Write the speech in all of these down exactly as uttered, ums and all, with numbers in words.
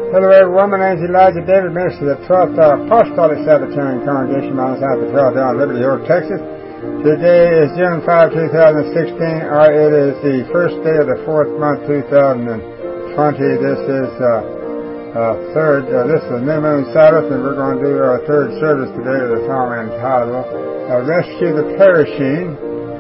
Hello everyone, my name is Elijah David, minister of the twelfth uh, Apostolic Sabbatarian Congregation, Mount South of twelfth down Liberty Hill, Texas. Today is June fifth, two thousand sixteen, or it is the first day of the fourth month, two thousand twenty. This is uh, uh, third, uh, this is the New Moon Sabbath, and we're going to do our third service today with the song entitled, uh, Rescue the Perishing.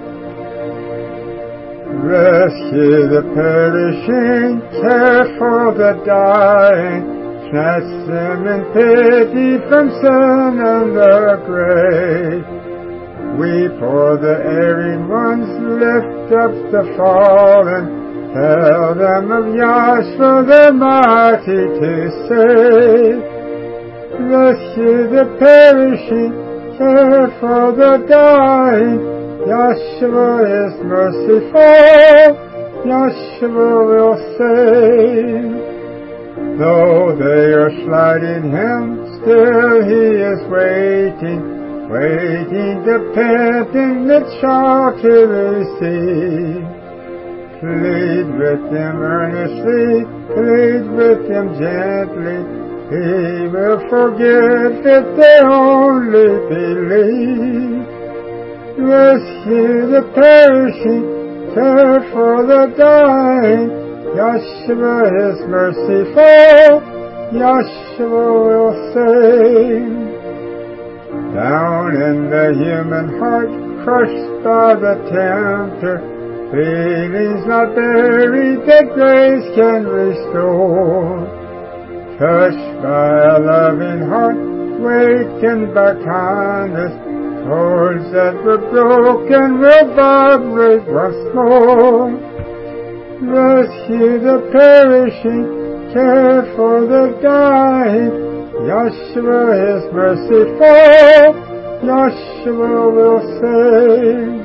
Rescue the perishing, care for the dying, snatch them in pity from sin and the grave. Weep for the erring ones, lift up the fallen, tell them of Yahshua the mighty to save. Rescue the perishing, care for the dying, Yahshua is merciful, Yahshua will save. Though they are slighting him, still he is waiting, waiting to repent and the child to receive. Plead with him earnestly, plead with him gently, he will forgive if they only believe. Rescue the perishing, care for the dying, Yahshua is merciful, Yahshua will save. Down in the human heart, crushed by the tempter, feelings not buried that grace can restore. Touched by a loving heart, wakened by kindness, chords that were broken will vibrate once more. Rescue the perishing, care for the dying, Yahshua is merciful, Yahshua will save.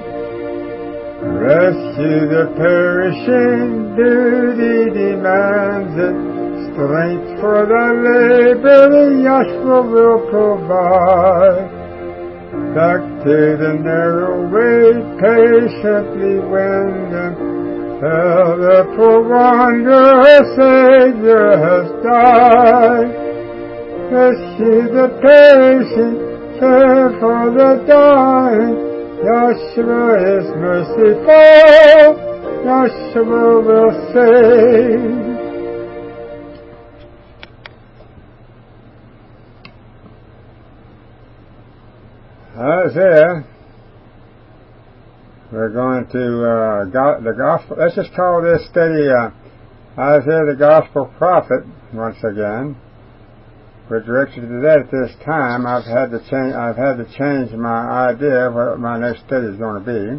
Rescue the perishing, duty demands it, strength for the labor Yahshua will provide. Back to the narrow way, patiently win them. Tell the poor wanderer, Savior has died. Rescue the perishing, care for the dying, Yahshua is merciful, Yahshua will save. Isaiah, we're going to uh, go, the gospel. Let's just call this study uh, Isaiah the Gospel Prophet once again. We're directed to that at this time. I've had to change. I've had to change my idea of what my next study is going to be,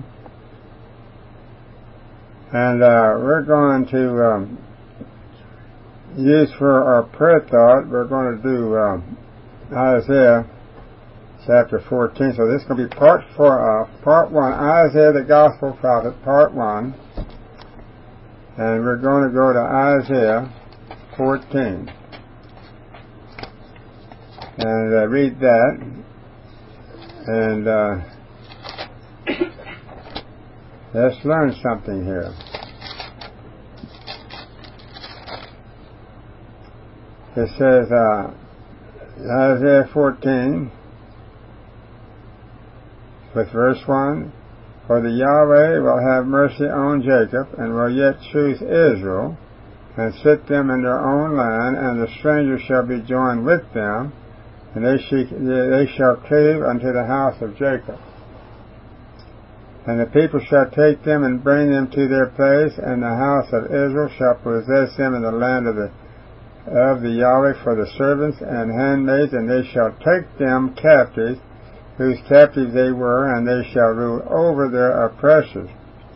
and uh, we're going to um, use for our prayer thought. We're going to do um, Isaiah chapter fourteen. So this is going to be part four, uh, part one, Isaiah the Gospel Prophet, part one, and we're going to go to Isaiah fourteen and uh, read that, and uh, let's learn something here. It says uh, Isaiah fourteen. With verse one, for the Yahweh will have mercy on Jacob, and will yet choose Israel, and sit them in their own land, and the stranger shall be joined with them, and they, sh- they shall cleave unto the house of Jacob. And the people shall take them and bring them to their place, and the house of Israel shall possess them in the land of the of the Yahweh for the servants and handmaids, and they shall take them captives, whose captives they were, and they shall rule over their oppressors.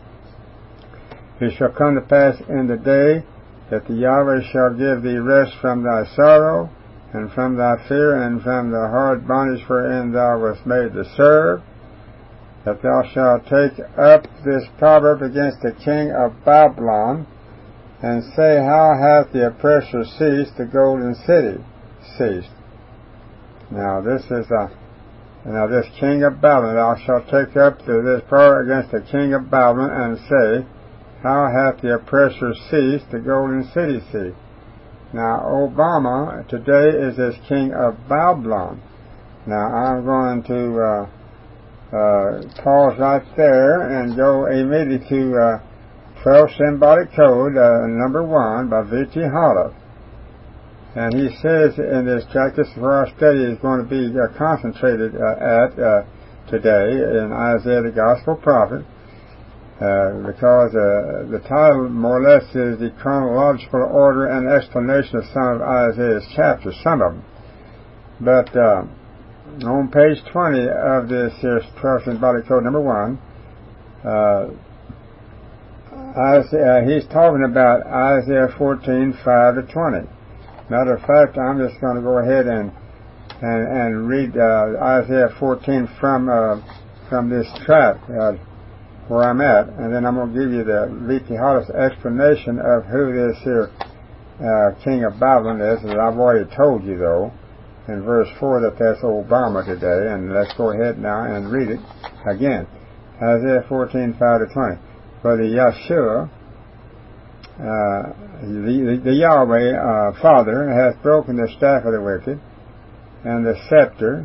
It shall come to pass in the day that the Yahweh shall give thee rest from thy sorrow, and from thy fear, and from the hard bondage wherein thou wast made to serve, that thou shalt take up this proverb against the king of Babylon, and say, how hath the oppressor ceased, the golden city ceased. Now this is a Now this king of Babylon, thou shalt take up this proverb against the king of Babylon, and say, how hath the oppressor ceased, the golden city ceased? Now, Obama today is this king of Babylon. Now, I'm going to uh, uh, pause right there and go immediately to uh, twelve Symbolic Code, uh, number one, by V T Hollis. And he says in this tract, this is where our study is going to be uh, concentrated uh, at uh, today in Isaiah the Gospel Prophet, uh, because uh, the title more or less is the chronological order and explanation of some of Isaiah's chapters, some of them. But uh, on page twenty of this here twelve Symbolic Code number one, uh, Isaiah, he's talking about Isaiah fourteen, five to twenty. Matter of fact, I'm just going to go ahead and and, and read uh, Isaiah fourteen from uh, from this tract uh, where I'm at, and then I'm going to give you the V T Hollis explanation of who this here uh, king of Babylon is. That I've already told you, though, in verse four that that's Obama today. And let's go ahead now and read it again. Isaiah fourteen, five to twenty. For the Yeshua, Uh, the, the, the Yahweh uh, Father hath broken the staff of the wicked, and the scepter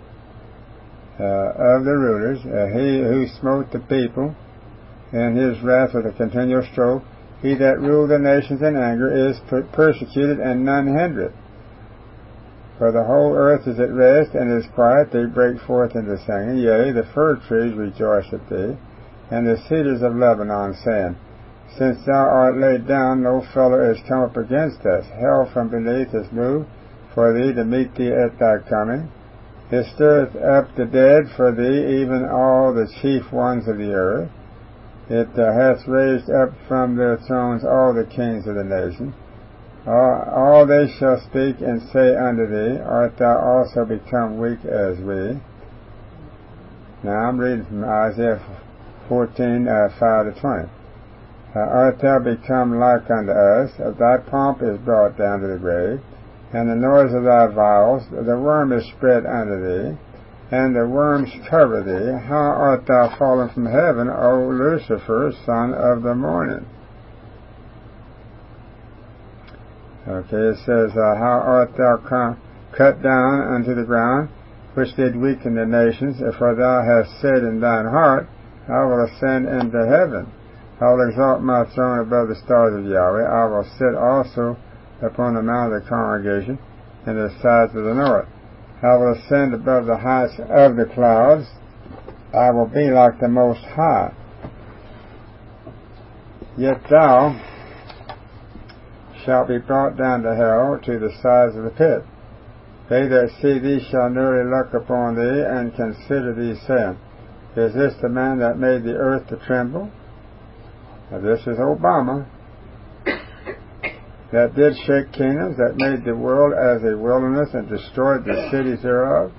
uh, of the rulers. Uh, he who smote the people in his wrath with a continual stroke. He that ruled the nations in anger is per- persecuted, and none hinder it. For the whole earth is at rest and is quiet. They break forth into singing. Yea, the fir trees rejoice at thee, and the cedars of Lebanon, saying, Since thou art laid down, no fellow is come up against us. Hell from beneath is moved for thee to meet thee at thy coming. It stirreth up the dead for thee, even all the chief ones of the earth. It uh, hath raised up from their thrones all the kings of the nation. All, all they shall speak and say unto thee, Art thou also become weak as we? Now I'm reading from Isaiah fourteen, uh, five to twenty. Uh, art thou become like unto us? Thy pomp is brought down to the grave, and the noise of thy viols, the worm is spread unto thee, and the worms cover thee. How art thou fallen from heaven, O Lucifer, son of the morning? Okay, it says, uh, How art thou come, cut down unto the ground, which did weaken the nations? For thou hast said in thine heart, I will ascend into heaven. I will exalt my throne above the stars of Yahweh. I will sit also upon the mount of the congregation in the sides of the north. I will ascend above the heights of the clouds. I will be like the Most High. Yet thou shalt be brought down to hell, to the sides of the pit. They that see thee shall nearly look upon thee, and consider thee, saying, Is this the man that made the earth to tremble? Now, this is Obama, that did shake kingdoms, that made the world as a wilderness and destroyed the cities thereof.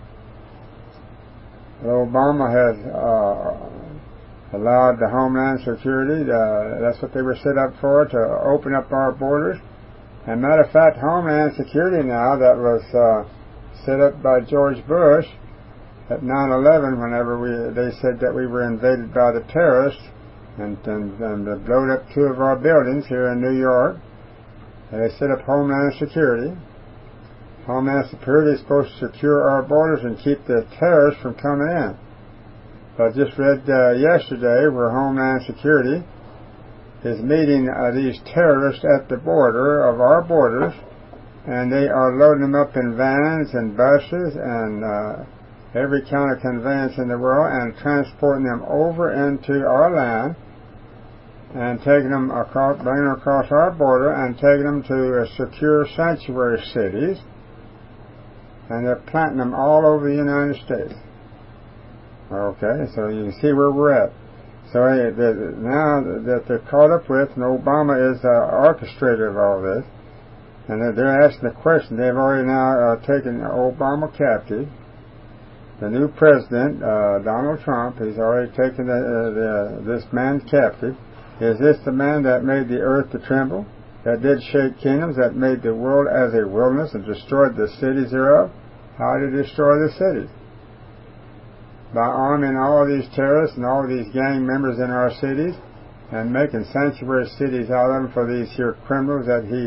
Well, Obama has uh, allowed the Homeland Security, uh, that's what they were set up for, to open up our borders. And matter of fact, Homeland Security now, that was uh, set up by George Bush at nine eleven, whenever we they said that we were invaded by the terrorists, and, and, and blowed up two of our buildings here in New York. And they set up Homeland Security. Homeland Security is supposed to secure our borders and keep the terrorists from coming in. But I just read uh, yesterday where Homeland Security is meeting uh, these terrorists at the border of our borders, and they are loading them up in vans and buses and uh, every kind of conveyance in the world, and transporting them over into our land, and taking them across, bringing them across our border, and taking them to uh, secure sanctuary cities, and they're planting them all over the United States. Okay, so you can see where we're at. So uh, the, now that they're caught up with, and Obama is the uh, orchestrator of all this, and they're, they're asking the question. They've already now uh, taken Obama captive. The new president, uh, Donald Trump, has already taken the, uh, the, this man captive. Is this the man that made the earth to tremble, that did shake kingdoms, that made the world as a wilderness and destroyed the cities thereof? How did he destroy the cities? By arming all of these terrorists and all of these gang members in our cities, and making sanctuary cities out of them for these here criminals that he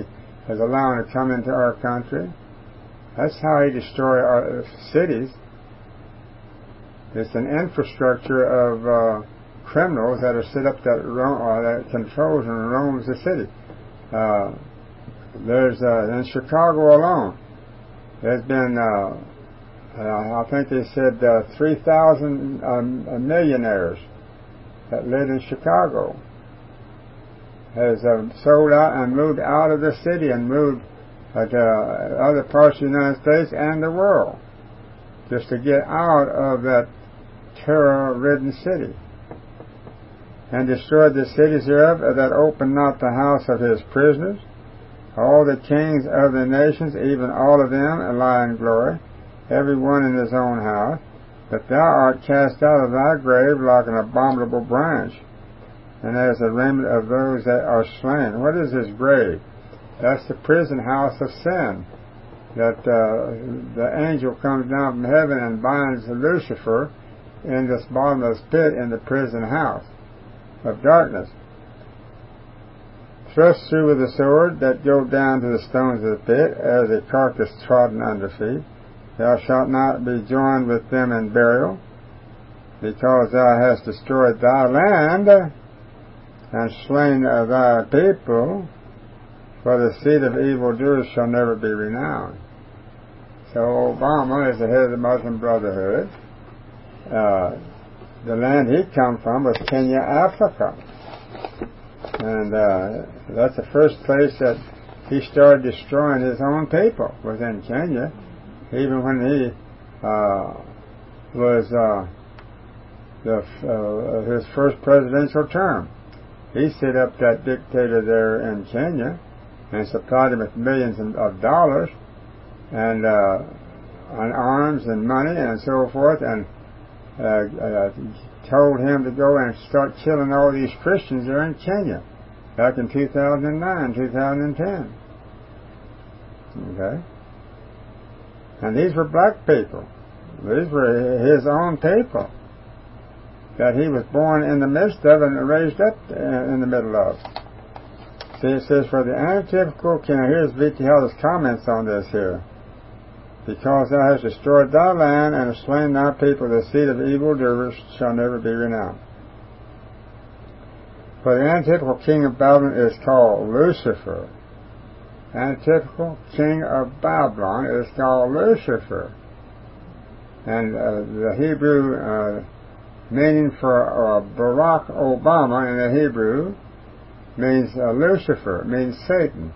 is allowing to come into our country. That's how he destroys our cities. It's an infrastructure of uh, criminals that are set up that, ro- uh, that controls and roams the city. Uh, there's uh, in Chicago alone, there's been uh, uh, I think they said uh, three thousand um, millionaires that live in Chicago has uh, sold out and moved out of the city and moved uh, to other parts of the United States and the world just to get out of that terror-ridden city, and destroyed the cities thereof that opened not the house of his prisoners. All the kings of the nations, even all of them, lie in glory, every one in his own house. But thou art cast out of thy grave like an abominable branch, and as a remnant of those that are slain. What is this grave? That's the prison house of sin. That uh, the angel comes down from heaven and binds Lucifer in this bottomless pit in the prison house of darkness. Thrust through with the sword that go down to the stones of the pit, as a carcass trodden under feet. Thou shalt not be joined with them in burial, because thou hast destroyed thy land and slain thy people, for the seed of evildoers shall never be renowned. So Obama is the head of the Muslim Brotherhood. Uh, the land he come from was Kenya, Africa. And uh, that's the first place that he started destroying his own people, was in Kenya. Even when he uh, was uh, the, uh, his first presidential term, he set up that dictator there in Kenya and supplied him with millions of dollars and uh, on arms and money and so forth, and uh, uh, told him to go and start killing all these Christians there in Kenya back in two thousand nine, two thousand ten. Okay? And these were black people. These were his own people that he was born in the midst of and raised up in the middle of. See, it says, for the antithetical king, here's V T Heller's comments on this here. Because thou hast destroyed thy land and hast slain thy people, the seed of evildoers shall never be renowned. For the antithetical king of Babylon is called Lucifer. Antithetical king of Babylon is called Lucifer. And uh, the Hebrew uh, meaning for uh, Barack Obama in the Hebrew means uh, Lucifer, means Satan.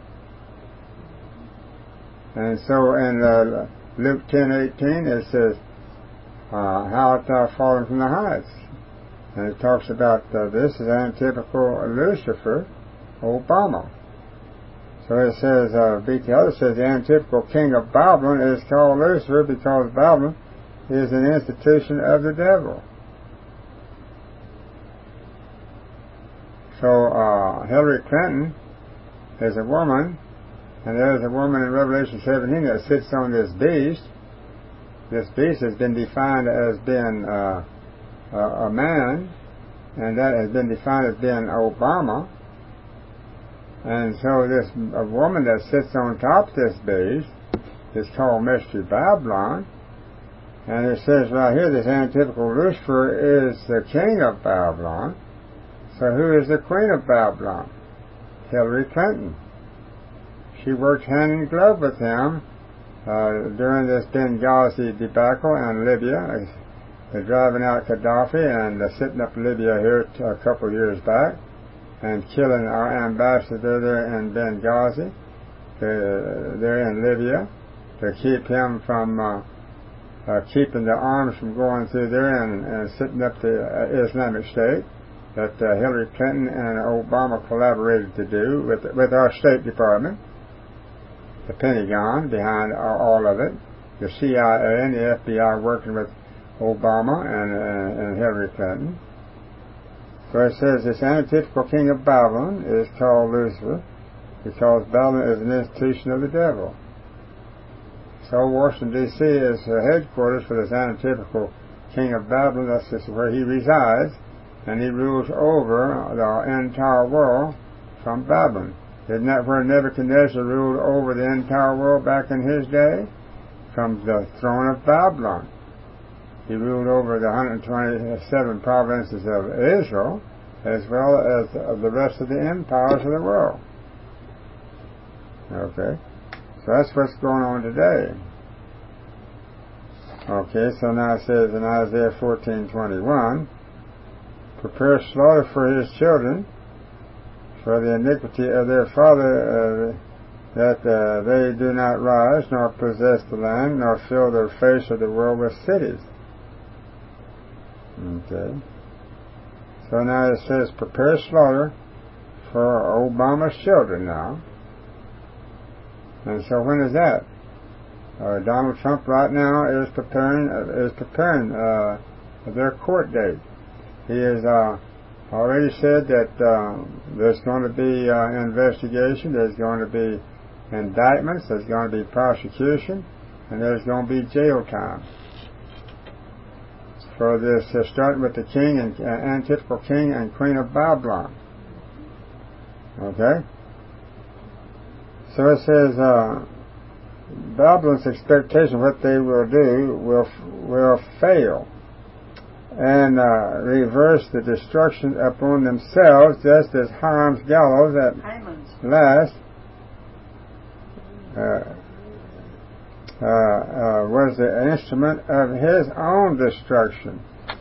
And so in uh, Luke ten eighteen it says, uh, how art thou fallen from the heights? And it talks about uh, this is antithetical Lucifer, Obama. So it says, uh, B T L says, the antithetical king of Babylon is called Lucifer because Babylon is an institution of the devil. So uh, Hillary Clinton is a woman, and there's a woman in Revelation seventeen that sits on this beast. This beast has been defined as being uh, a, a man, and that has been defined as being Obama. And so this a woman that sits on top of this beast is called Mystery Babylon. And it says right here, this antithetical Lucifer is the king of Babylon. So who is the queen of Babylon? Hillary Clinton. She worked hand in glove with him uh, during this Benghazi debacle in Libya. They're driving out Gaddafi and uh, setting up Libya here t- a couple of years back and killing our ambassador there in Benghazi, uh, there in Libya, to keep him from uh, uh, keeping the arms from going through there and, and setting up the uh, Islamic State that uh, Hillary Clinton and Obama collaborated to do with with our State Department, the Pentagon behind all of it, the C I A and the F B I working with Obama and, uh, and Hillary Clinton. So it says this antithetical king of Babylon is called Lucifer because Babylon is an institution of the devil. So Washington, D C is the headquarters for this antithetical king of Babylon. That's just where he resides, and he rules over the entire world from Babylon. Isn't that where Nebuchadnezzar ruled over the entire world back in his day? From the throne of Babylon. He ruled over the one hundred twenty-seven provinces of Israel, as well as the rest of the empires of the world. Okay? So that's what's going on today. Okay, so now it says in Isaiah fourteen twenty-one, prepare slaughter for his children, for the iniquity of their father, uh, that uh, they do not rise, nor possess the land, nor fill their face of the world with cities. Okay. So now it says, prepare slaughter for Obama's children now. And so when is that? Uh, Donald Trump right now is preparing uh, is preparing uh, their court date. He has uh, already said that uh, there's going to be uh, investigation, there's going to be indictments, there's going to be prosecution, and there's going to be jail time for this, uh, starting with the king and uh, antithetical king and queen of Babylon. Okay? So it says, uh, Babylon's expectation of what they will do will will fail and uh, reverse the destruction upon themselves, just as Hiram's gallows at last uh, uh, uh, was the instrument of his own destruction.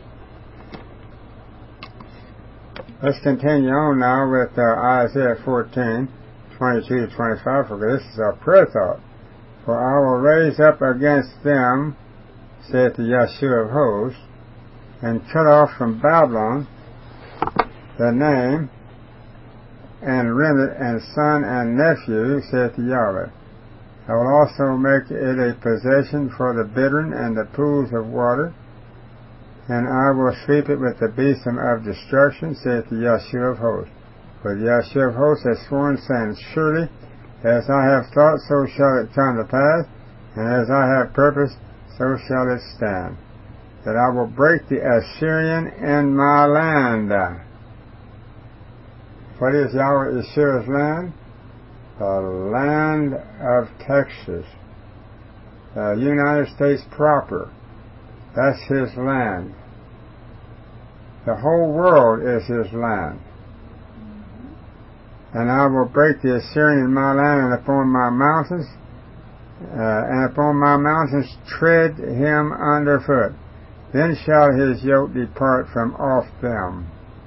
Let's continue on now with uh, Isaiah fourteen twenty-two to twenty-five, for this is our prayer thought. For I will raise up against them, saith the Yahshua of hosts, and cut off from Babylon the name, and rend it, and son and nephew, saith the Yahweh. I will also make it a possession for the bittern and the pools of water, and I will sweep it with the besom of destruction, saith the Yahshua of hosts. For the Yahshua of hosts has sworn, saying, surely, as I have thought, so shall it come to pass, and as I have purposed, so shall it stand, that I will break the Assyrian in my land. What is Yahweh Yeshua's land? The land of Texas, the United States proper. That's his land. The whole world is his land. And I will break the Assyrian in my land, and upon my mountains, uh, and upon my mountains tread him underfoot. Then shall his yoke depart from off them.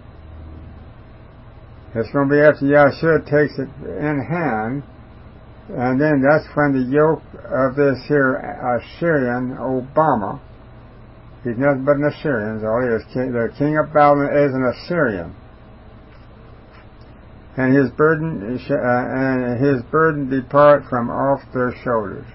It's going to be after Yahshua takes it in hand, and then that's when the yoke of this here Assyrian, Obama, he's nothing but an Assyrian, all he is. The king of Babylon is an Assyrian. And his burden uh, and his burden depart from off their shoulders.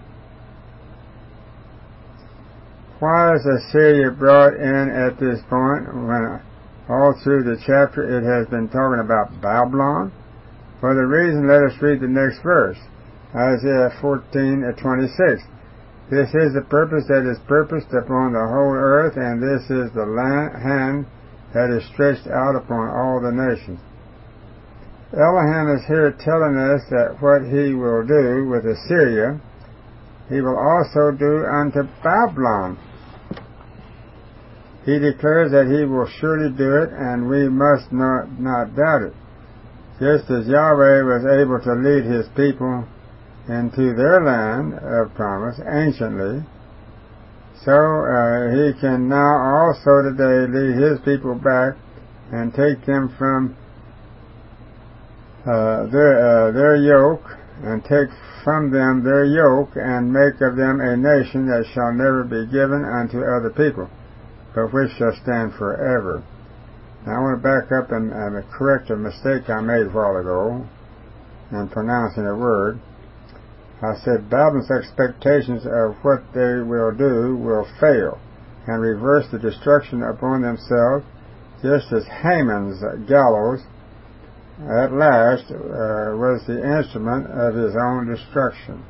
Why is Assyria brought in at this point, when all through the chapter it has been talking about Babylon? For the reason, let us read the next verse, Isaiah fourteen twenty-six. This is the purpose that is purposed upon the whole earth, and this is the hand that is stretched out upon all the nations. Elohim is here telling us that what he will do with Assyria, he will also do unto Babylon. He declares that he will surely do it, and we must not, not doubt it. Just as Yahweh was able to lead his people into their land of promise anciently, so uh, he can now also today lead his people back and take them from Uh, their, uh, their yoke, and take from them their yoke, and make of them a nation that shall never be given unto other people, but which shall stand forever. Now I want to back up and, and correct a mistake I made a while ago in pronouncing a word. I said Babylon's expectations of what they will do will fail, and reverse the destruction upon themselves, just as Haman's gallows at last uh, was the instrument of his own destruction.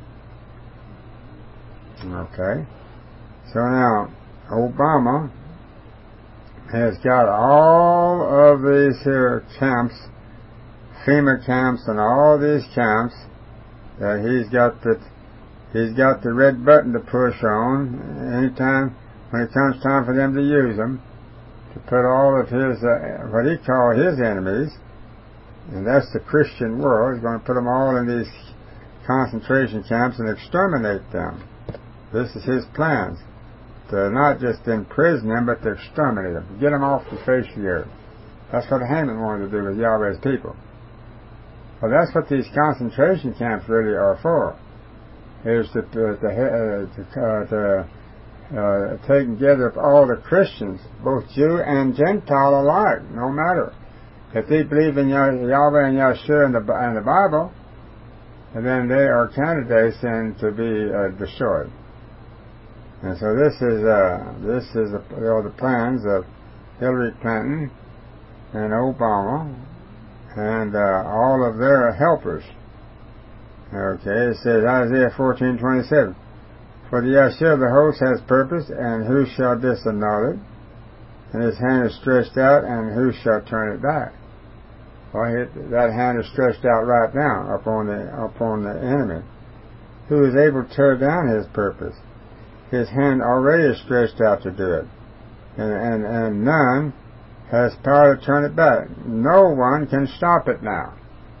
Okay. So now, Obama has got all of these here camps FEMA camps and all these camps, that he's got the he's got the red button to push on anytime when it comes time for them to use them, to put all of his uh, what he called his enemies, and that's the Christian world. He's going to put them all in these concentration camps and exterminate them. This is his plans, to not just imprison them, but to exterminate them, get them off the face of the earth. That's what Haman wanted to do with Yahweh's people. Well, that's what these concentration camps really are for, is to, to, to, uh, to uh, take together of all the Christians, both Jew and Gentile alike, no matter. If they believe in Yahweh and Yahshua and the, and the Bible, and then they are candidates then to be uh, destroyed. And so this is uh, this is the, you know, the plans of Hillary Clinton and Obama and uh, all of their helpers. Okay, it says Isaiah fourteen twenty-seven. For the Yahshua of the host has purpose, and who shall disannul it? And his hand is stretched out, and who shall turn it back? Well, it, that hand is stretched out right now upon the upon the enemy, who is able to tear down his purpose. His hand already is stretched out to do it, and and, and none has power to turn it back. No one can stop it now.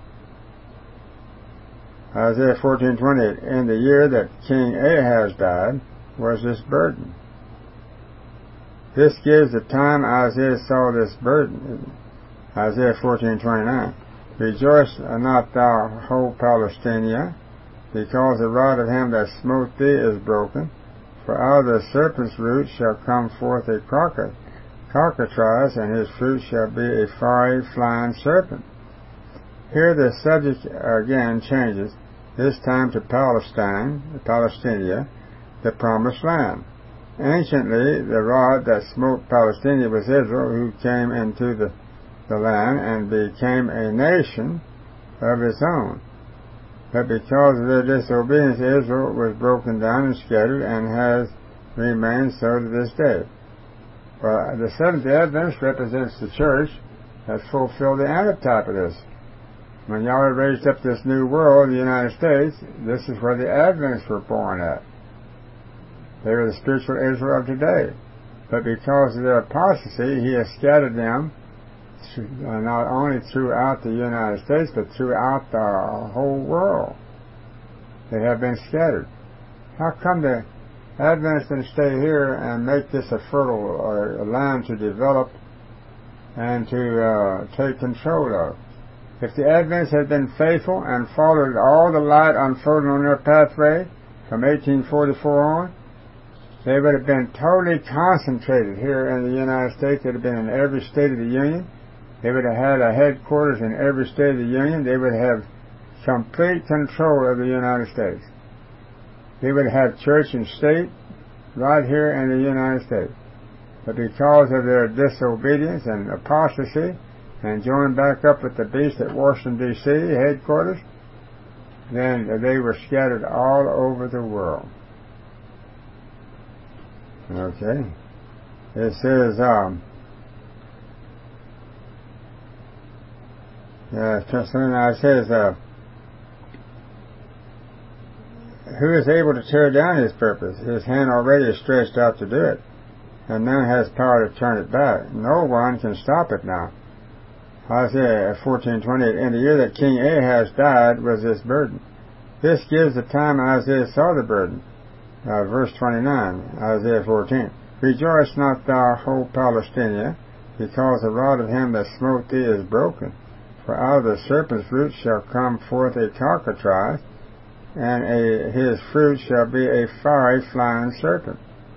Isaiah fourteen twenty-eight. In the year that King Ahaz died was this burden. This gives the time Isaiah saw this burden. Isaiah fourteen twenty-nine. Rejoice not thou, whole Palestina, because the rod of him that smote thee is broken. For out of the serpent's root shall come forth a cockatrice, and his fruit shall be a fiery flying serpent. Here the subject again changes, this time to Palestine, Palestinia, the promised land. Anciently, the rod that smote Palestinia was Israel, who came into the, the land and became a nation of its own. But because of their disobedience, Israel was broken down and scattered, and has remained so to this day. Well, the Seventh-day Adventist represents the church that fulfilled the antitype of this. When Yahweh raised up this new world, the United States, this is where the Adventists were born at. They were the spiritual Israel of today. But because of their apostasy, he has scattered them not only throughout the United States, but throughout the whole world. They have been scattered. How come the Adventists didn't stay here and make this a fertile uh, land to develop and to uh, take control of? If the Adventists had been faithful and followed all the light unfolding on their pathway from eighteen forty-four on, they would have been totally concentrated here in the United States. They'd have been in every state of the Union. They would have had a headquarters in every state of the Union. They would have complete control of the United States. They would have church and state right here in the United States. But because of their disobedience and apostasy, and joined back up with the beast at Washington, D C headquarters, then they were scattered all over the world. Okay. It says, um, uh, it says, uh, who is able to tear down his purpose? His hand already is stretched out to do it, and none has power to turn it back. No one can stop it now. Isaiah fourteen twenty-eight. In the year that King Ahaz died was this burden. This gives the time Isaiah saw the burden. Uh, verse twenty-nine, Isaiah fourteen. Rejoice not thou, whole Palestinia, because the rod of him that smote thee is broken. For out of the serpent's root shall come forth a cockatrice, and a, his fruit shall be a fiery flying serpent.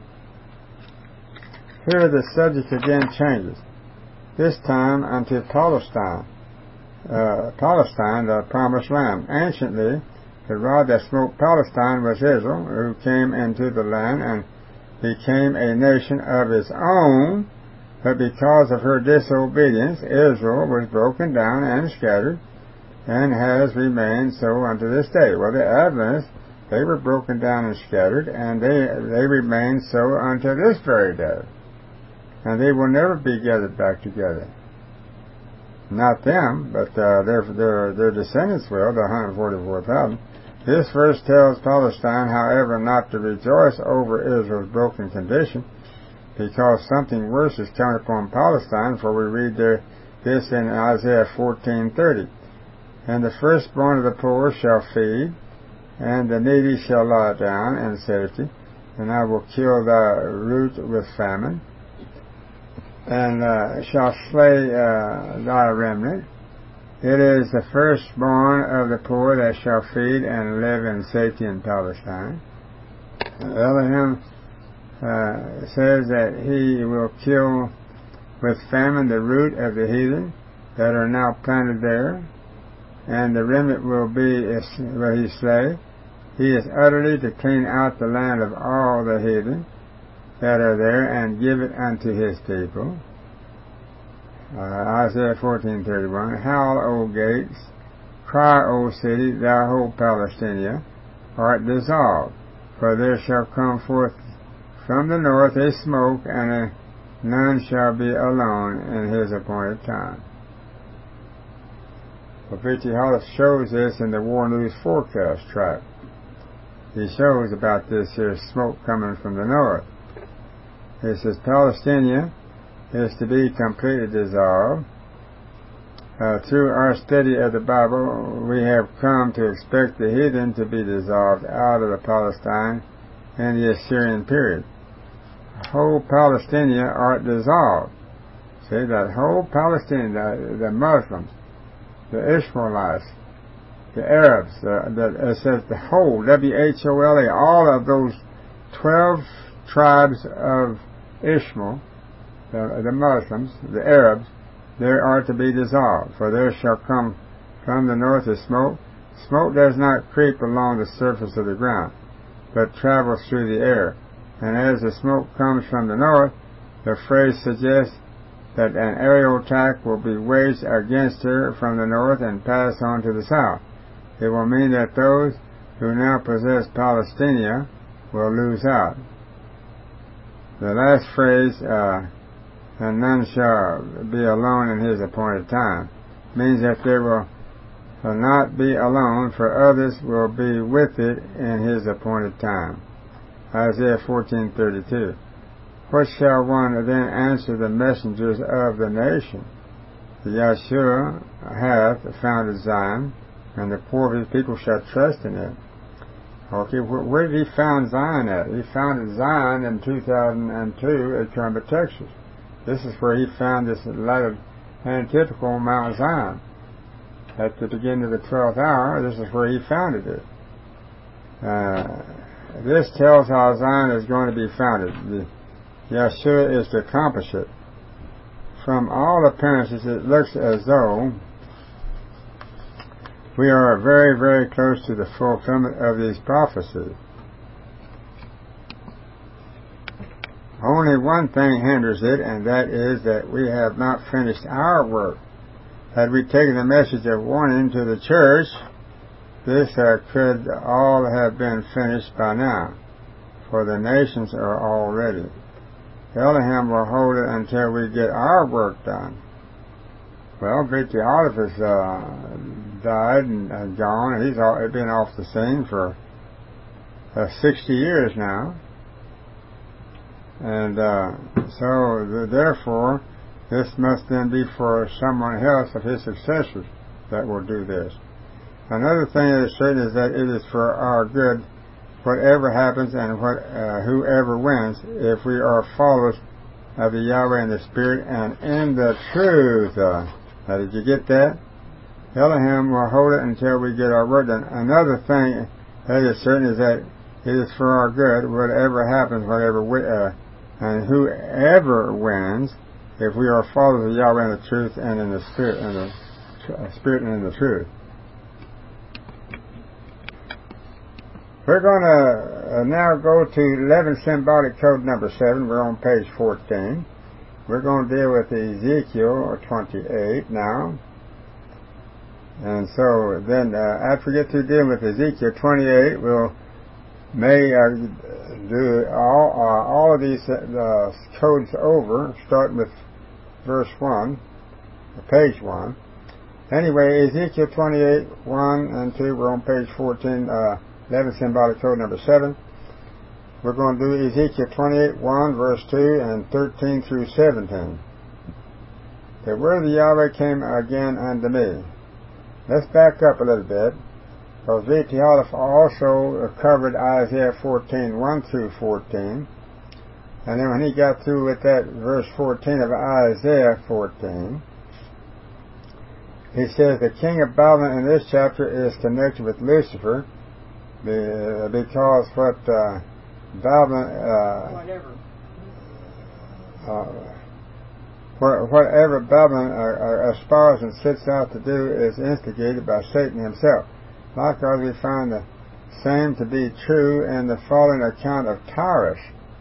Here the subject again changes, this time unto Palestine, uh, Palestine, the promised land. Anciently, the rod that smote Palestine was Israel, who came into the land and became a nation of its own, but because of her disobedience, Israel was broken down and scattered, and has remained so unto this day. Well, the Adventists, they were broken down and scattered, and they they remain so unto this very day. And they will never be gathered back together. Not them, but uh, their, their, their descendants will, the one hundred forty-four thousand. This verse tells Palestine, however, not to rejoice over Israel's broken condition, because something worse is coming upon Palestine, for we read there, this in Isaiah fourteen thirty. And the firstborn of the poor shall feed, and the needy shall lie down in safety, and I will kill thy root with famine, and uh, shall slay uh, thy remnant. It is the firstborn of the poor that shall feed and live in safety in Palestine. Elohim uh, says that he will kill with famine the root of the heathen that are now planted there, and the remnant will be will he slay. He is utterly to clean out the land of all the heathen that are there, and give it unto his people. Uh, Isaiah fourteen thirty-one. Howl, O gates! Cry, O city! Thou whole Palestina art dissolved, for there shall come forth from the north a smoke, and a none shall be alone in his appointed time. Well, Victor Hollis shows this in the War News Forecast track. He shows about this here smoke coming from the north. It says Palestine is to be completely dissolved. Uh, through our study of the Bible, we have come to expect the heathen to be dissolved out of the Palestine in the Assyrian period. Whole Palestinia are dissolved. See, that whole Palestine, the, the Muslims, the Ishmaelites, the Arabs, the, the, it says the whole, W H O L E, all of those twelve tribes of Ishmael, the, the Muslims, the Arabs, they are to be dissolved, for there shall come from the north a smoke. Smoke does not creep along the surface of the ground, but travels through the air. And as the smoke comes from the north, the phrase suggests that an aerial attack will be waged against her from the north and pass on to the south. It will mean that those who now possess Palestinia will lose out. The last phrase, uh, and none shall be alone in his appointed time, means that there will not be alone, for others will be with it in his appointed time. Isaiah fourteen thirty-two. What shall one then answer the messengers of the nation? Yahshua hath founded Zion, and the poor of his people shall trust in it. Okay, where did he found Zion at? He founded Zion in two thousand two at Kermit, Texas. This is where he found this lighted antithetical Mount Zion. At the beginning of the twelfth hour, this is where he founded it. Uh, this tells how Zion is going to be founded. The Yahshua is to accomplish it. From all appearances, it looks as though we are very, very close to the fulfillment of these prophecies. Only one thing hinders it, and that is that we have not finished our work. Had we taken the message of warning to the church, this uh, could all have been finished by now, for the nations are all ready. Elohim will hold it until we get our work done. Well, Victor Olive has uh, died and uh, gone, and he's all, been off the scene for uh, sixty years now. And uh, so, the, therefore, this must then be for someone else of his successors that will do this. Another thing that is certain is that it is for our good, whatever happens and what, uh, whoever wins, if we are followers of the Yahweh in the Spirit and in the truth. Uh, now, did you get that? Elohim will hold it until we get our work done. Another thing that is certain is that it is for our good, whatever happens, whatever we, uh, and whoever wins, if we are followers of Yahweh in the truth and in the Spirit, in the uh, Spirit and in the truth. We're going to uh, now go to eleven Symbolic Code number seven. We're on page fourteen. We're going to deal with Ezekiel twenty-eight now. And so then, uh, after we get to dealing with Ezekiel twenty-eight, we'll may uh, do all, uh, all of these uh, codes over, starting with verse one. page one. Anyway, Ezekiel twenty-eight, one and two, we're on page fourteen, uh, eleven symbolic code number seven. We're going to do Ezekiel twenty-eight, one, verse two, and thirteen through seventeen. The word of Yahweh came again unto me. Let's back up a little bit, because V T Olive also covered Isaiah fourteen, one through fourteen. And then when he got through with that verse fourteen of Isaiah fourteen, he says the king of Babylon in this chapter is connected with Lucifer, because what uh, Babylon, uh, whatever, uh, whatever Babylon uh, uh, aspires and sets out to do is instigated by Satan himself. Likewise, we find the same to be true in the following account of Tyrus.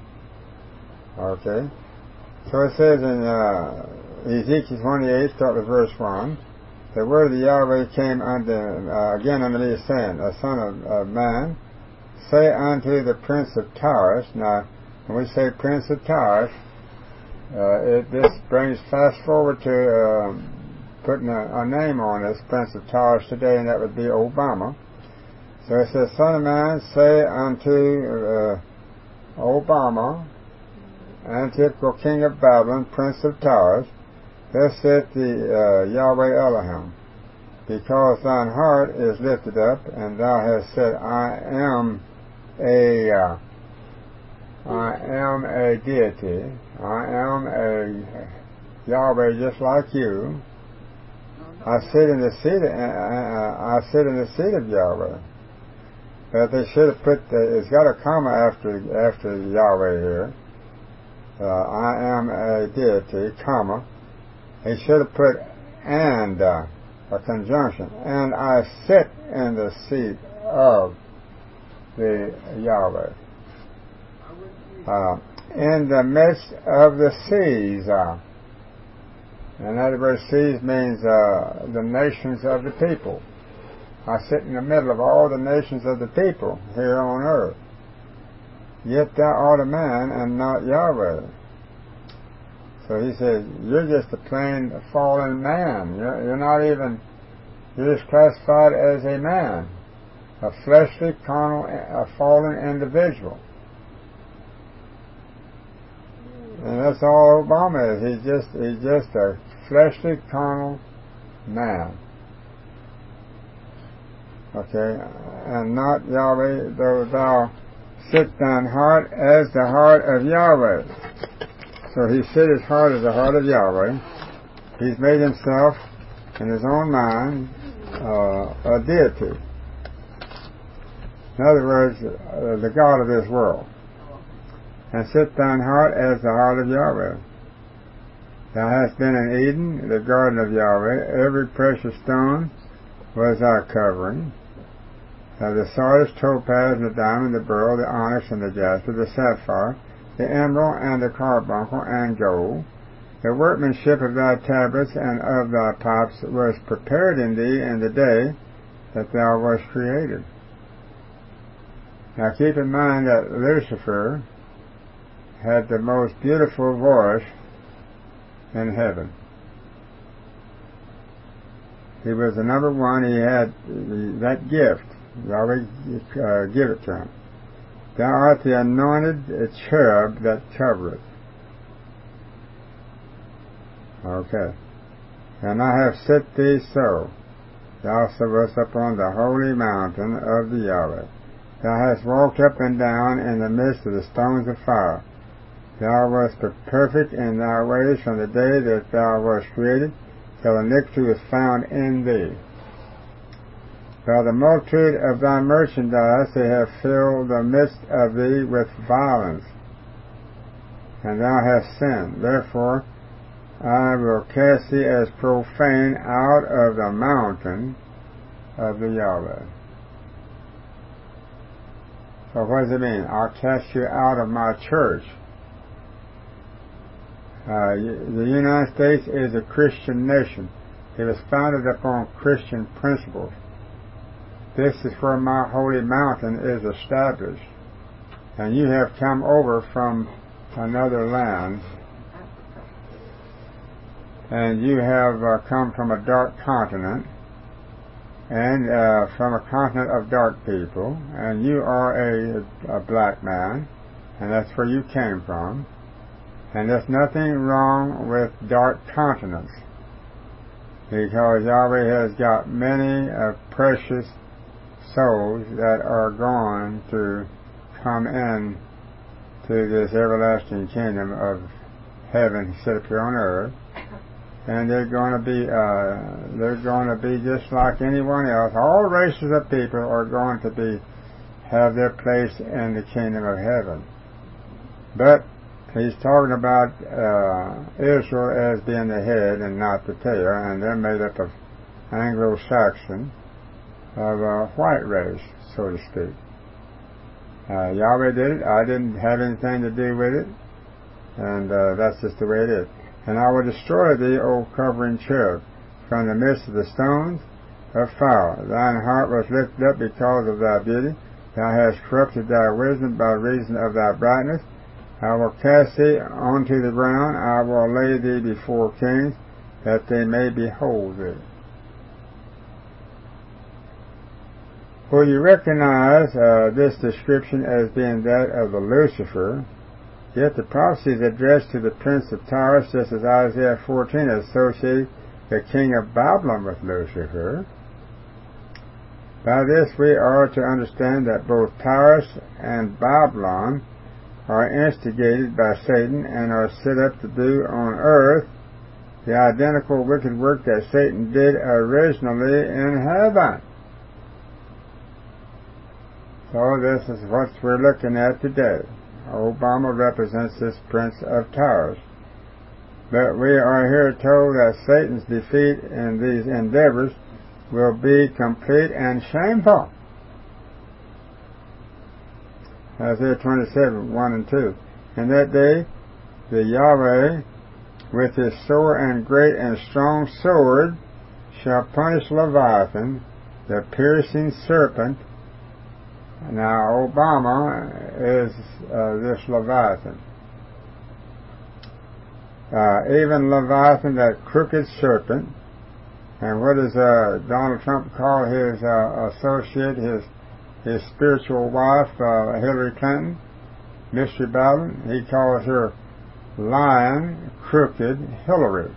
Okay, so it says in uh, Ezekiel twenty-eight, start with verse one. The word of the Yahweh came unto uh, again unto me, saying, "A son of uh, man, say unto the prince of Tyrus." Now, when we say prince of Tyrus, uh, it, this brings fast forward to uh, putting a, a name on this prince of Tyrus today, and that would be Obama. So it says, "Son of man, say unto uh, Obama, Antiochus, king of Babylon, prince of Tyrus, thus saith the uh, Yahweh Elohim, because thine heart is lifted up, and thou hast said, I am a, uh, I am a deity, I am a Yahweh just like you. I sit in the seat, of, uh, I sit in the seat of Yahweh." But they should have put, the, it's got a comma after after Yahweh here. Uh, I am a deity, comma. He should have put and, uh, a conjunction. And I sit in the seat of the Yahweh. Uh, in the midst of the seas. Uh, in other words, seas means uh, the nations of the people. I sit in the middle of all the nations of the people here on earth. Yet thou art a man and not Yahweh. So he says, you're just a plain fallen man. You're, you're not even, you're just classified as a man, a fleshly, carnal, a fallen individual. And that's all Obama is. He's just, he's just a fleshly, carnal man. Okay, and not Yahweh, though thou sit thine heart as the heart of Yahweh. So he set his heart as the heart of Yahweh. He's made himself, in his own mind, uh, a deity. In other words, uh, the God of this world. And set thine heart as the heart of Yahweh. Thou hast been in Eden, the garden of Yahweh. Every precious stone was our covering. Uh, the sardis, topaz, and the diamond, the beryl, the onyx, and the jasper, the sapphire, the emerald, and the carbuncle, and gold. The workmanship of thy tablets and of thy pipes was prepared in thee in the day that thou wast created. Now keep in mind that Lucifer had the most beautiful voice in heaven. He was the number one. He had that gift. Yahweh uh, give it to him. Thou art the anointed cherub that covereth. Okay. And I have set thee so. Thou wast upon the holy mountain of the Yahweh. Thou hast walked up and down in the midst of the stones of fire. Thou wast perfect in thy ways from the day that thou wast created, till iniquity was found in thee. By the multitude of thy merchandise they have filled the midst of thee with violence, and thou hast sinned. Therefore I will cast thee as profane out of the mountain of the Yahweh. So what does it mean? I'll cast you out of my church. Uh, the United States is a Christian nation. It was founded upon Christian principles. This is where my holy mountain is established. And you have come over from another land. and you have uh, come from a dark continent, and uh, from a continent of dark people, and you are a, a black man, and that's where you came from, and there's nothing wrong with dark continents, because Yahweh has got many uh, precious souls that are going to come in to this everlasting kingdom of heaven set up here on earth, and they're going to be uh, they're going to be just like anyone else. All races of people are going to be have their place in the kingdom of heaven. But he's talking about uh, Israel as being the head and not the tail, and they're made up of Anglo-Saxon, of a white race, so to speak. Uh, Yahweh did it. I didn't have anything to do with it, and uh, that's just the way it is. And I will destroy thee, O covering cherub, from the midst of the stones of fire. Thine heart was lifted up because of thy beauty. Thou hast corrupted thy wisdom by reason of thy brightness. I will cast thee onto the ground. I will lay thee before kings, that they may behold thee. For you recognize uh, this description as being that of the Lucifer, yet the prophecy is addressed to the prince of Tyrus, just as Isaiah fourteen associated the king of Babylon with Lucifer. By this we are to understand that both Tyrus and Babylon are instigated by Satan and are set up to do on earth the identical wicked work that Satan did originally in heaven. So this is what we're looking at today. Obama represents this prince of Tyrus. But we are here told that Satan's defeat in these endeavors will be complete and shameful. Isaiah twenty-seven, one and two. In that day, the Yahweh, with his sore and great and strong sword, shall punish Leviathan, the piercing serpent. Now, Obama is uh, this Leviathan. Uh, even Leviathan, that crooked serpent. And what does uh, Donald Trump call his uh, associate, his his spiritual wife, uh, Hillary Clinton, Mystery Babylon? He calls her lying, crooked Hillary.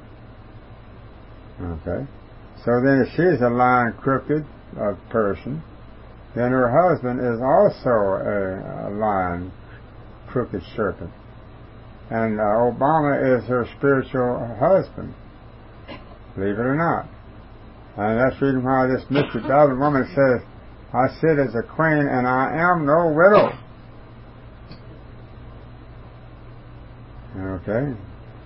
Okay. So then if she's a lying, crooked uh, person, then her husband is also a, a lying, crooked serpent. And uh, Obama is her spiritual husband, believe it or not. And that's the reason why this Mystery Babylon woman says, I sit as a queen and I am no widow. Okay.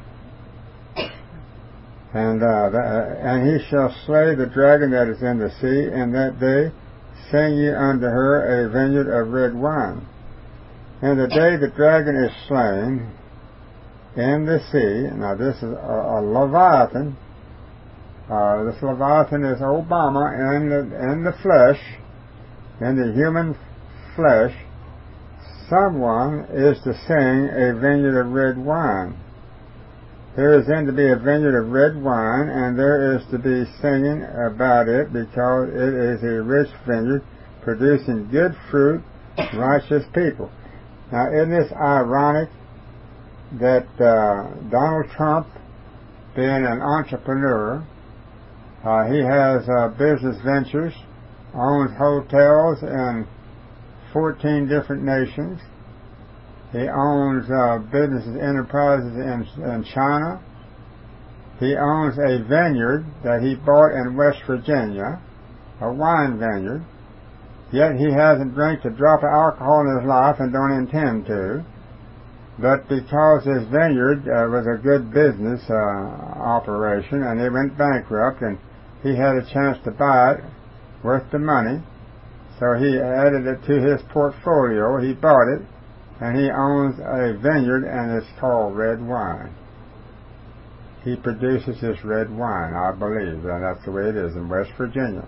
And uh, that, and he shall slay the dragon that is in the sea, and that day sing ye unto her a vineyard of red wine. And the day the dragon is slain in the sea, now this is a, a Leviathan. Uh, this Leviathan is Obama in the, in the flesh, in the human flesh. Someone is to sing a vineyard of red wine. There is then to be a vineyard of red wine, and there is to be singing about it, because it is a rich vineyard producing good fruit, righteous people. Now, isn't this ironic that uh, Donald Trump, being an entrepreneur, uh, he has uh, business ventures, owns hotels in fourteen different nations. He owns uh, businesses, enterprises in, in China. He owns a vineyard that he bought in West Virginia, a wine vineyard. Yet he hasn't drank a drop of alcohol in his life and don't intend to. But because his vineyard uh, was a good business uh, operation and it went bankrupt and he had a chance to buy it worth the money, so he added it to his portfolio. He bought it, and he owns a vineyard, and it's called red wine. He produces this red wine, I believe, and that's the way it is in West Virginia.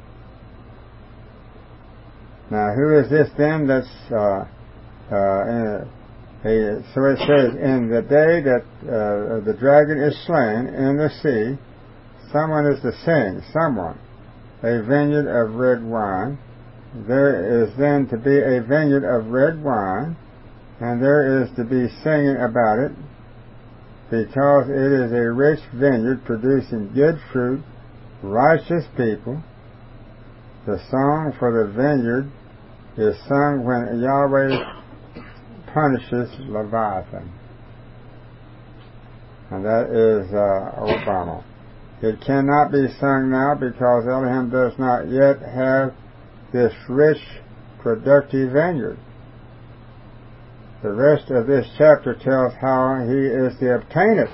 Now, who is this then that's uh, uh, He, so it says, in the day that uh, the dragon is slain in the sea, someone is to sing, someone, a vineyard of red wine. There is then to be a vineyard of red wine, and there is to be singing about it, because it is a rich vineyard producing good fruit, righteous people. The song for the vineyard is sung when Yahweh punishes Leviathan. And that is uh, Obama. It cannot be sung now because Elohim does not yet have this rich, productive vineyard. The rest of this chapter tells how he is to obtain it.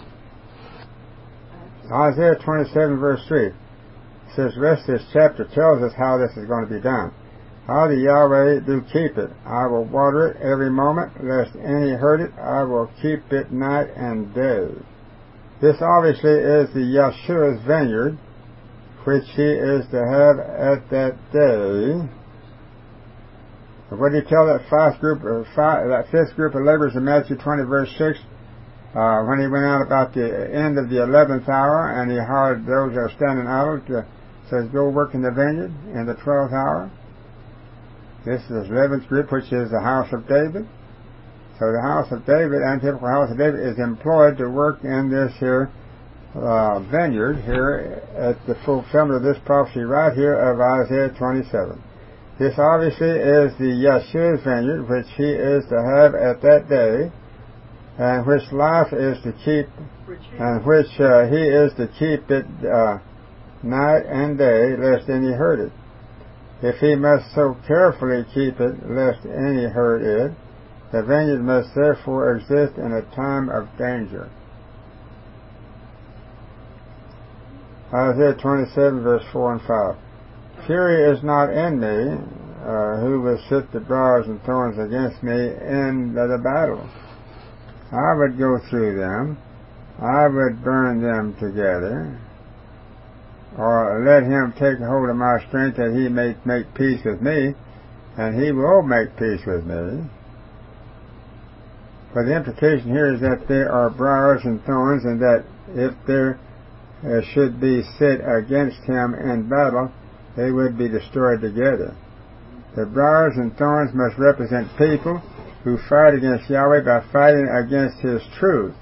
Isaiah twenty-seven verse three says, the rest of this chapter tells us how this is going to be done. How the Yahweh do keep it. I will water it every moment, lest any hurt it. I will keep it night and day. This obviously is the Yeshua's vineyard, which he is to have at that day. What did he tell that fifth group, or five, that fifth group of laborers in Matthew twenty, verse six, uh, when he went out about the end of the eleventh hour, and he hired those that are standing idle to, says, go work in the vineyard in the twelfth hour. This is the eleventh group, which is the house of David. So the house of David, and typical house of David, is employed to work in this here uh, vineyard here at the fulfillment of this prophecy right here of Isaiah twenty-seven. This obviously is the Yeshua's vineyard, which he is to have at that day, and which life is to keep, and which uh, he is to keep it uh, night and day, lest any hurt it. If he must so carefully keep it, lest any hurt it, the vineyard must therefore exist in a time of danger. Isaiah twenty-seven, verse four and five. Fury is not in me, uh, who will sit the briars and thorns against me in the, the battle. I would go through them, I would burn them together, or let him take hold of my strength that he may make peace with me, and he will make peace with me. But the implication here is that there are briars and thorns, and that if there uh, should be set against him in battle, they would be destroyed together. The briars and thorns must represent people who fight against Yahweh by fighting against his truth.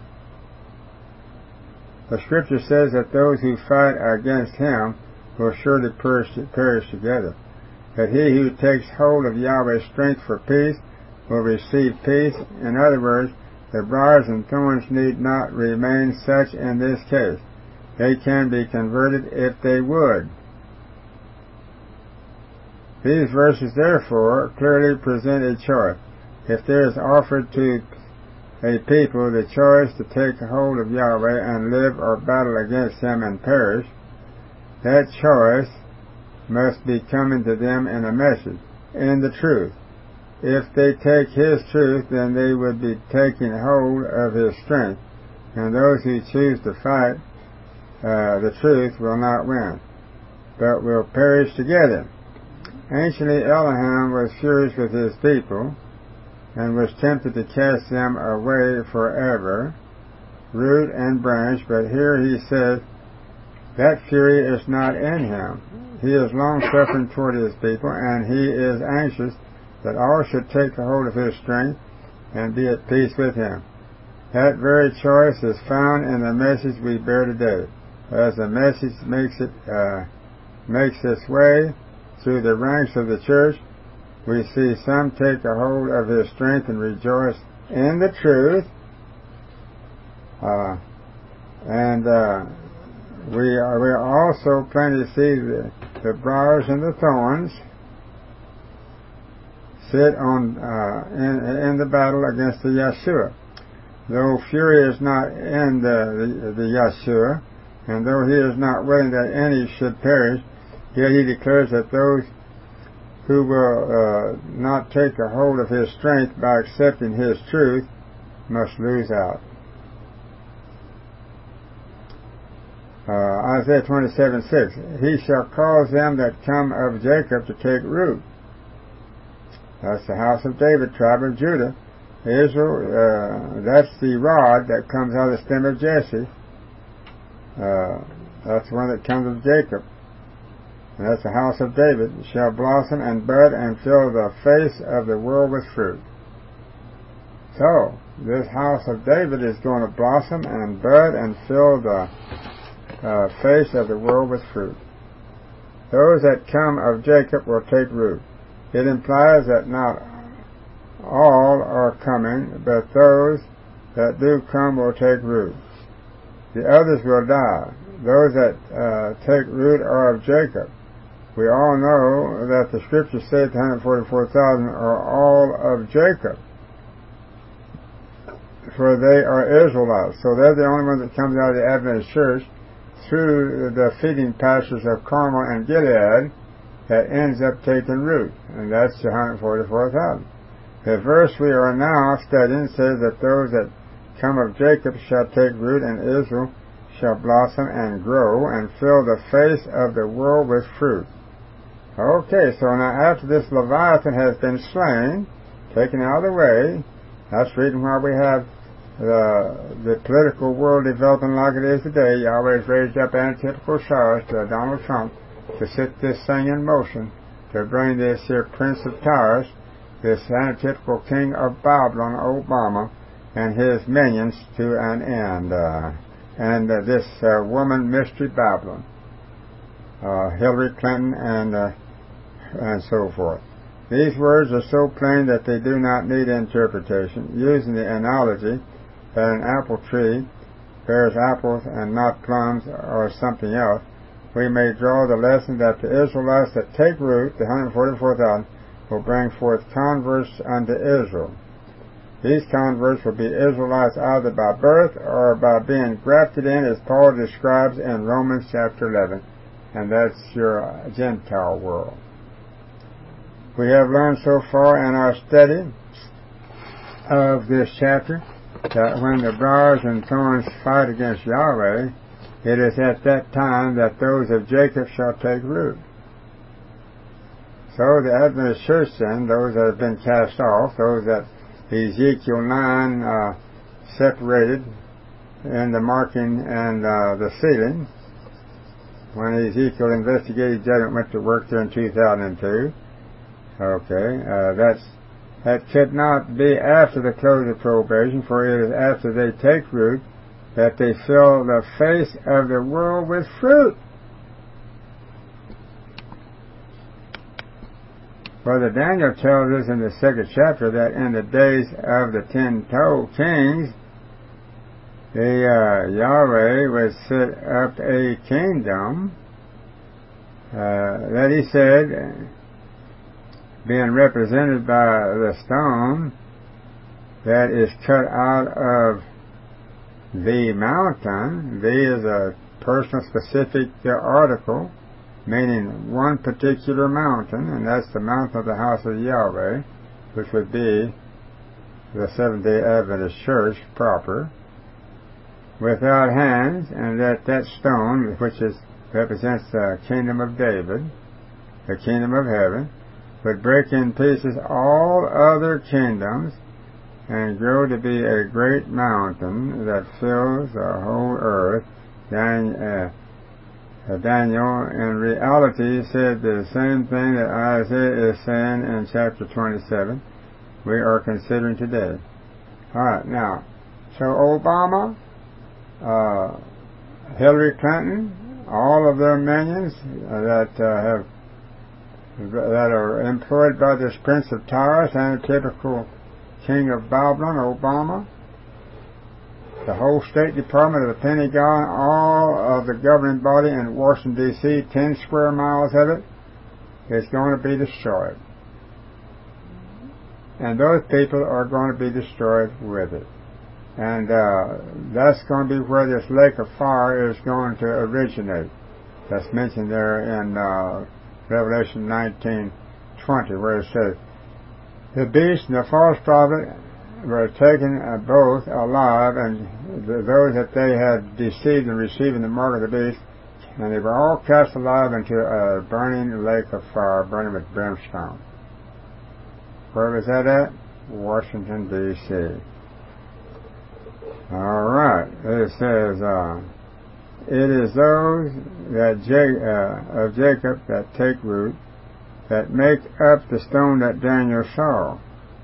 The scripture says that those who fight against him will surely perish, perish together. That he who takes hold of Yahweh's strength for peace will receive peace. In other words, the briars and thorns need not remain such in this case. They can be converted if they would. These verses, therefore, clearly present a choice. If there is offered to a people the choice to take hold of Yahweh and live or battle against him and perish, that choice must be coming to them in a message, in the truth. If they take his truth, then they would be taking hold of his strength, and those who choose to fight uh, the truth will not win, but will perish together. Anciently, Elohim was furious with his people, and was tempted to cast them away forever, root and branch, but here he says, that fury is not in him. He is long-suffering toward his people, and he is anxious that all should take hold of his strength and be at peace with him. That very choice is found in the message we bear today. As the message makes it uh, makes its way through the ranks of the church, we see some take a hold of his strength and rejoice in the truth, uh, and uh, we are, we are also planning to see the, the briars and the thorns sit on uh, in, in the battle against the Yeshua. Though fury is not in the, the, the Yeshua, and though he is not willing that any should perish, yet he declares that those who will uh, not take a hold of his strength by accepting his truth must lose out. Uh, Isaiah twenty-seven six. He shall cause them that come of Jacob to take root. That's the house of David, tribe of Judah. Israel, uh, that's the rod that comes out of the stem of Jesse. Uh, that's the one that comes of Jacob. And that's the house of David. It shall blossom and bud and fill the face of the world with fruit. So, this house of David is going to blossom and bud and fill the uh, face of the world with fruit. Those that come of Jacob will take root. It implies that not all are coming, but those that do come will take root. The others will die. Those that uh, take root are of Jacob. We all know that the scriptures say the one hundred forty-four thousand are all of Jacob, for they are Israelites. So they're the only one that comes out of the Adventist church through the feeding pastures of Carmel and Gilead that ends up taking root, and that's the one hundred forty-four thousand. The verse we are now studying says that those that come of Jacob shall take root, and Israel shall blossom and grow and fill the face of the world with fruit. Okay, so now after this Leviathan has been slain, taken out of the way, that's the reason why we have the, the political world developing like it is today. Yahweh's raised up antithetical Cyrus to Donald Trump to set this thing in motion, to bring this here Prince of Tyrus, this antithetical king of Babylon, Obama, and his minions to an end. Uh, and uh, this uh, woman, Mystery Babylon, uh, Hillary Clinton, and uh, and so forth. These words are so plain that they do not need interpretation. Using the analogy that an apple tree bears apples and not plums or something else, we may draw the lesson that the Israelites that take root, the one hundred forty-four thousand, will bring forth converts unto Israel. These converts will be Israelites either by birth or by being grafted in, as Paul describes in Romans chapter eleven, and that's your Gentile world. We have learned so far in our study of this chapter that when the briars and thorns fight against Yahweh, it is at that time that those of Jacob shall take root. So the Adventist church then, those that have been cast off, those that Ezekiel nine uh, separated in the marking and uh, the sealing, when Ezekiel investigated judgment went to work there in two thousand two, okay, uh, that's, that could not be after the close of probation, for it is after they take root that they fill the face of the world with fruit. Brother Daniel tells us in the second chapter that in the days of the ten toe kings, the uh, Yahweh would set up a kingdom uh, that he said, being represented by the stone that is cut out of the mountain. The is a personal specific article, meaning one particular mountain, and that's the mountain of the house of Yahweh, which would be the Seventh-day Adventist Church proper, without hands, and that that stone, which is represents the kingdom of David, the kingdom of heaven, would break in pieces all other kingdoms and grow to be a great mountain that fills the whole earth. Dan, uh, Daniel, in reality, said the same thing that Isaiah is saying in chapter twenty-seven, we are considering today. Alright, now, so Obama, uh, Hillary Clinton, all of their minions uh, that uh, have that are employed by this Prince of Tyrus and a typical king of Babylon, Obama, the whole State Department of the Pentagon, all of the governing body in Washington, D C, ten square miles of it, is going to be destroyed. And those people are going to be destroyed with it. And uh, that's going to be where this lake of fire is going to originate. That's mentioned there in uh, Revelation nineteen twenty, where it says, the beast and the false prophet were taken uh, both alive, and the, those that they had deceived in receiving the mark of the beast, and they were all cast alive into a burning lake of fire, burning with brimstone. Where was that at? Washington, D C All right. It says, uh, it is those that J- uh, of Jacob that take root, that make up the stone that Daniel saw.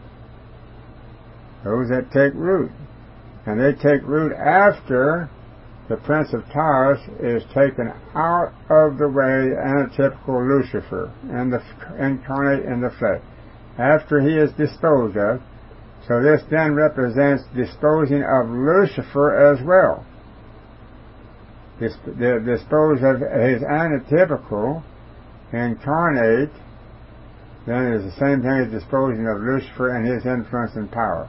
Those that take root. And they take root after the Prince of Tyrus is taken out of the way, antitypical Lucifer, and the incarnate in the flesh. After he is disposed of, so this then represents disposing of Lucifer as well. Dis- the dispose of his antitypical incarnate, then is the same thing as disposing of Lucifer and his influence and power.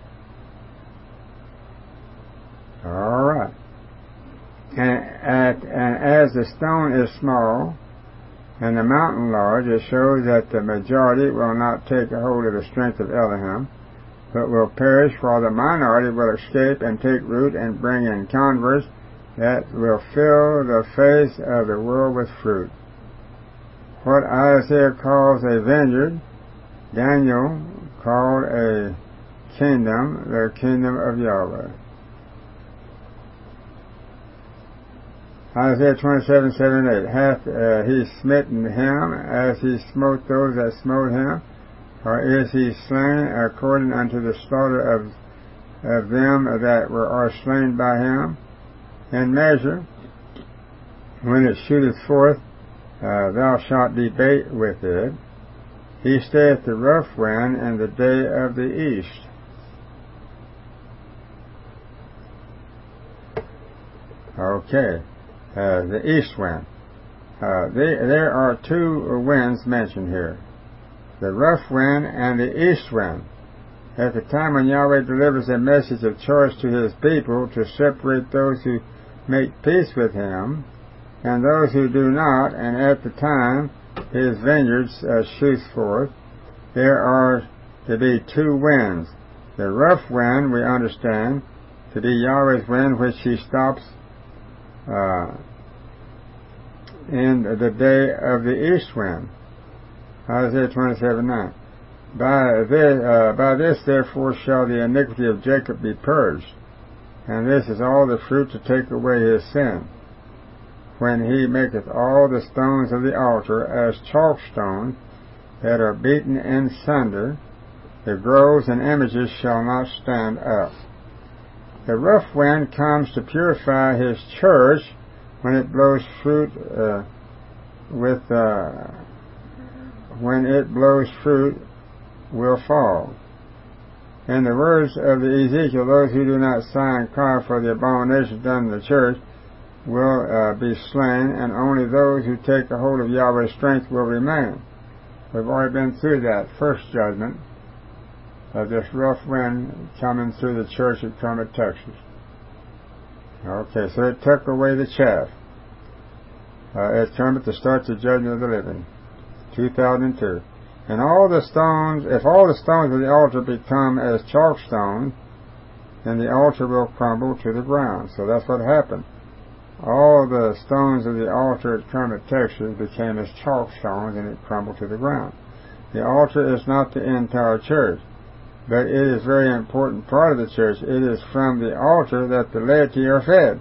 All right. And, at, and as the stone is small and the mountain large, it shows that the majority will not take a hold of the strength of Elohim, but will perish, while the minority will escape and take root and bring in converts that will fill the face of the world with fruit. What Isaiah calls a vineyard, Daniel called a kingdom, the kingdom of Yahweh. Isaiah twenty-seven, seven, eight. Hath uh, he smitten him as he smote those that smote him? Or is he slain according unto the slaughter of, of them that were are slain by him? In measure, when it shooteth forth, uh, thou shalt debate with it. He stayeth the rough wind in the day of the east. Okay. Uh, the east wind. Uh, they, there are two winds mentioned here. The rough wind and the east wind. At the time when Yahweh delivers a message of choice to his people to separate those who make peace with him and those who do not, and at the time his vineyards uh, shoot forth, there are to be two winds. The rough wind, we understand, to be Yahweh's wind, which he stops Uh, in the day of the east wind. Isaiah twenty-seven, nine. By this, uh, by this therefore shall the iniquity of Jacob be purged, and this is all the fruit to take away his sin, when he maketh all the stones of the altar as chalk stones that are beaten in sunder, the groves and images shall not stand up. The rough wind comes to purify his church when it blows fruit uh, with uh, when it blows fruit will fall. In the words of the Ezekiel, those who do not sigh and cry for the abominations done in the church will uh, be slain, and only those who take a hold of Yahweh's strength will remain. We've already been through that first judgment of this rough wind coming through the church at Kermit, Texas. Okay, so it took away the chaff uh, at Kermit to start the judgment of the living, two thousand two. And all the stones, if all the stones of the altar become as chalk stones, then the altar will crumble to the ground. So that's what happened. All the stones of the altar at Kermit, Texas became as chalk stones, and it crumbled to the ground. The altar is not the entire church, but it is a very important part of the church. It is from the altar that the laity are fed.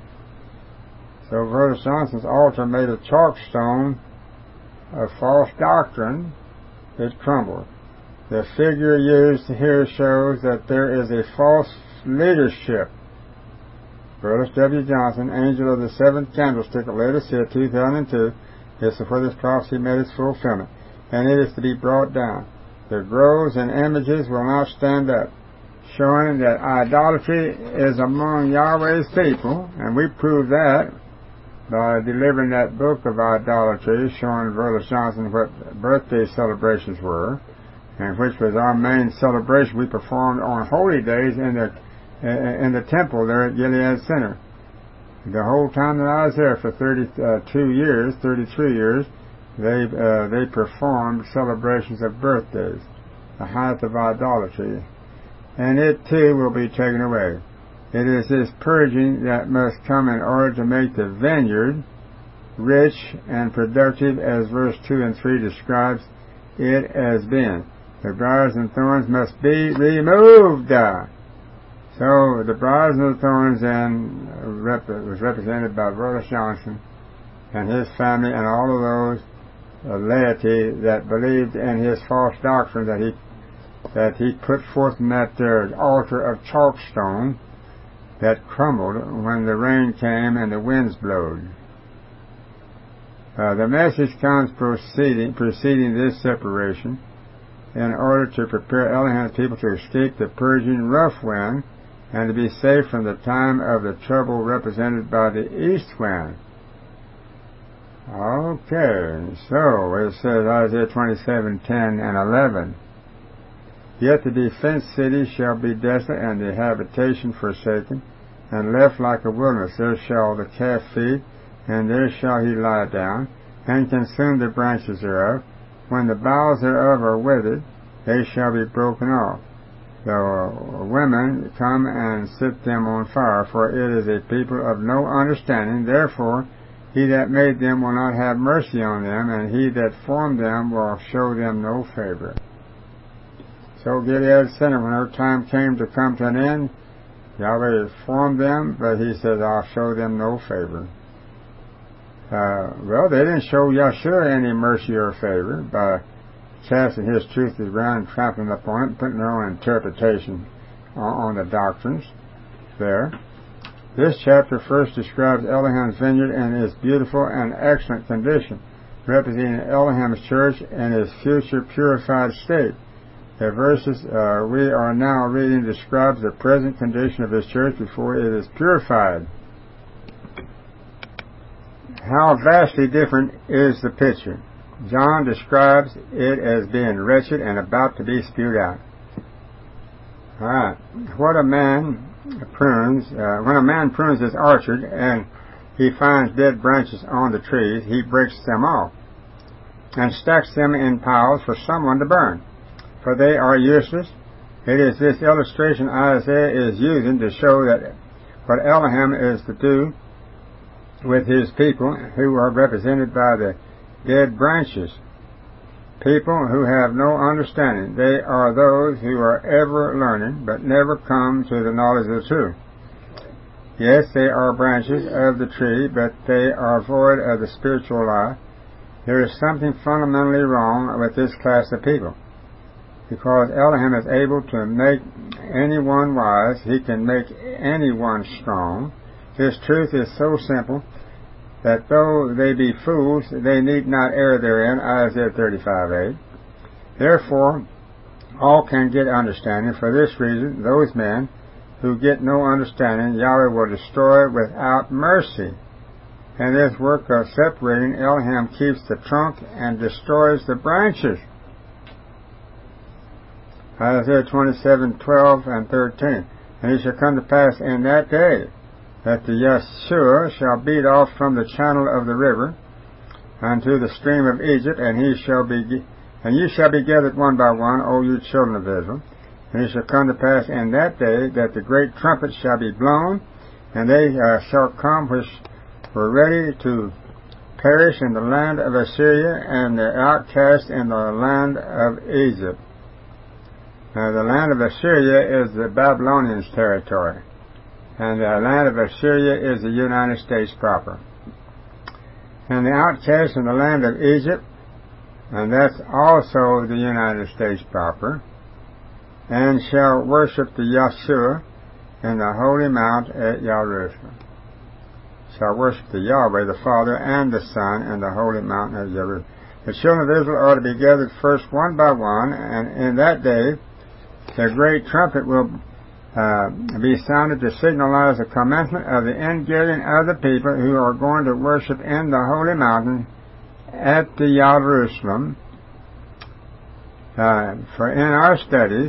So Brother Johnson's altar made of chalk stone of false doctrine. It crumbled. The figure used here shows that there is a false leadership. Brother W. Johnson, angel of the seventh candlestick of Laodicea, two thousand two, is where this prophecy made its fulfillment, and it is to be brought down. The groves and images will not stand up, showing that idolatry is among Yahweh's people, and we prove that by delivering that book of idolatry, showing Brother Johnson what birthday celebrations were, and which was our main celebration we performed on holy days in the in the temple there at Gilead Center. The whole time that I was there for thirty-two years, thirty-three years, They uh, they performed celebrations of birthdays, the height of idolatry, and it too will be taken away. It is this purging that must come in order to make the vineyard rich and productive, as verse two and three describes it as being. the briars and thorns must be removed. So the briars and the thorns then rep- was represented by Rhoda Johnson and his family and all of those uh, laity that believed in his false doctrine that he that he put forth in that there altar of chalkstone that crumbled when the rain came and the winds blowed. Uh, the message comes preceding, preceding this separation in order to prepare Elohim's people to escape the Persian rough wind and to be safe from the time of the trouble represented by the east wind. Okay, so it says Isaiah twenty-seven, ten and eleven. Yet the defenced city shall be desolate, and the habitation forsaken, and left like a wilderness. There shall the calf feed, and there shall he lie down, and consume the branches thereof. When the boughs thereof are withered, they shall be broken off. The women come and set them on fire, for it is a people of no understanding. Therefore he that made them will not have mercy on them, and he that formed them will show them no favor. So Gilead Center, when her time came to come to an end, Yahweh formed them, but he said, I'll show them no favor. Uh, well, they didn't show Yahshua any mercy or favor by casting his truth around and trampling upon it and putting their own interpretation on, on the doctrines there. This chapter first describes Elohim's vineyard in its beautiful and excellent condition, representing Elohim's church in its future purified state. The verses uh, we are now reading describes the present condition of his church before it is purified. How vastly different is the picture. John describes it as being wretched and about to be spewed out. Alright, what a man prunes, uh, when a man prunes his orchard and he finds dead branches on the trees, he breaks them off and stacks them in piles for someone to burn, for they are useless. It is this illustration Isaiah is using to show that what Elohim is to do with his people who are represented by the dead branches. People who have no understanding. They are those who are ever learning, but never come to the knowledge of the truth. Yes, they are branches of the tree, but they are void of the spiritual life. There is something fundamentally wrong with this class of people. Because Elohim is able to make anyone wise, he can make anyone strong. His truth is so simple that though they be fools, they need not err therein, Isaiah thirty-five eight. Therefore, all can get understanding. For this reason, those men who get no understanding, Yahweh will destroy without mercy. And this work of separating, Elohim keeps the trunk and destroys the branches. Isaiah twenty-seven twelve and thirteen. And it shall come to pass in that day that the Yahshua shall beat off from the channel of the river unto the stream of Egypt, and he shall be, and ye shall be gathered one by one, O you children of Israel. And it shall come to pass in that day that the great trumpet shall be blown, and they uh, shall come which were ready to perish in the land of Assyria, and the outcast in the land of Egypt. Now the land of Assyria is the Babylonians' territory, and the land of Assyria is the United States proper. And the outcast in the land of Egypt, and that's also the United States proper, and shall worship the Yahshua in the holy mount at Jerusalem. Shall worship the Yahweh, the Father, and the Son in the holy mountain of Jerusalem. The children of Israel are to be gathered first one by one, and in that day the great trumpet will uh, be sounded to signalize the commencement of the ingathering of the people who are going to worship in the holy mountain at the Jerusalem. Uh, for in our studies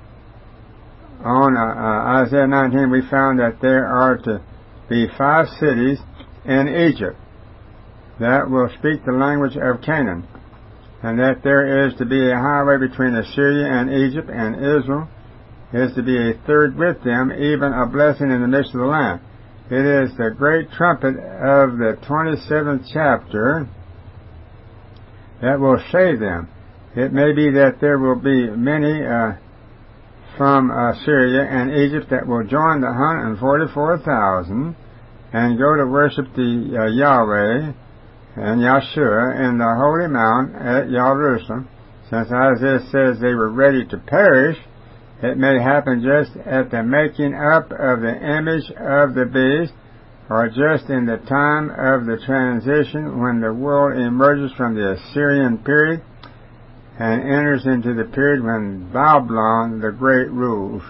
on uh, uh, Isaiah nineteen, we found that there are to be five cities in Egypt that will speak the language of Canaan, and that there is to be a highway between Assyria and Egypt, and Israel is to be a third with them, even a blessing in the midst of the land. It is the great trumpet of the twenty-seventh chapter that will save them. It may be that there will be many uh, from uh, Syria and Egypt that will join the one hundred forty-four thousand and go to worship the uh, Yahweh and Yahshua in the holy mount at Jerusalem. Since Isaiah says they were ready to perish, it may happen just at the making up of the image of the beast, or just in the time of the transition when the world emerges from the Assyrian period and enters into the period when Babylon the Great rules.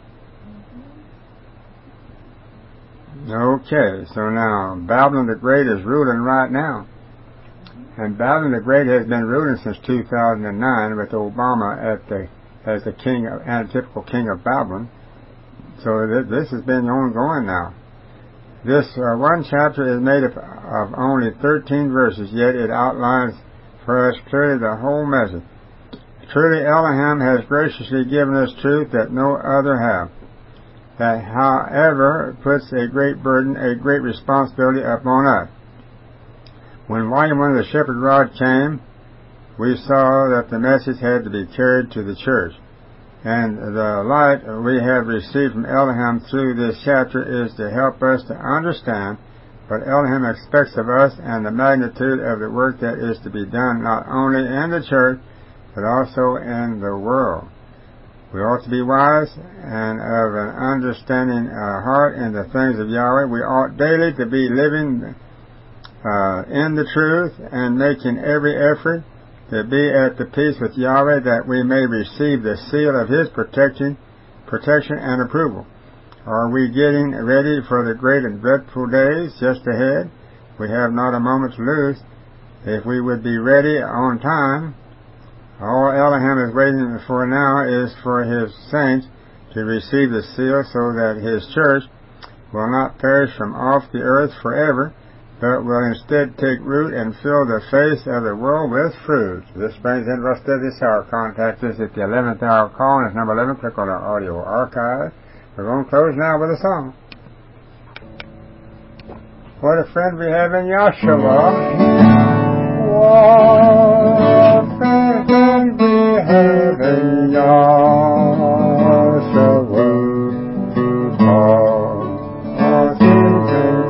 Okay, so now Babylon the Great is ruling right now. And Babylon the Great has been ruling since two thousand nine with Obama at the, as the king, of, antitypical king of Babylon. So th- this has been ongoing now. This uh, one chapter is made up of only thirteen verses, yet it outlines for us clearly the whole message. Truly Elohim has graciously given us truth that no other have. That, however, puts a great burden, a great responsibility upon us. When volume one of the Shepherd Rod came, we saw that the message had to be carried to the church. And the light we have received from Elohim through this chapter is to help us to understand what Elohim expects of us and the magnitude of the work that is to be done not only in the church, but also in the world. We ought to be wise and of an understanding uh, heart in the things of Yahweh. We ought daily to be living uh, in the truth and making every effort to be at the peace with Yahweh, that we may receive the seal of His protection, protection and approval. Are we getting ready for the great and dreadful days just ahead? We have not a moment to lose. If we would be ready on time, all Elohim is waiting for now is for His saints to receive the seal, so that His church will not perish from off the earth forever, but will instead take root and fill the face of the world with fruit. This brings in the rest of this hour. Contact us at the eleventh hour call, and it's number eleven. Click on our audio archive. We're going to close now with a song. What a friend we have in Yahshua. What a friend we have in Yahshua. All our sins and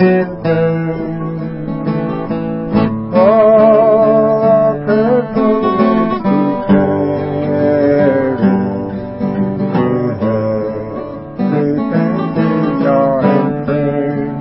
weaknesses, all our purposes to carry. We have everything to joy and praise.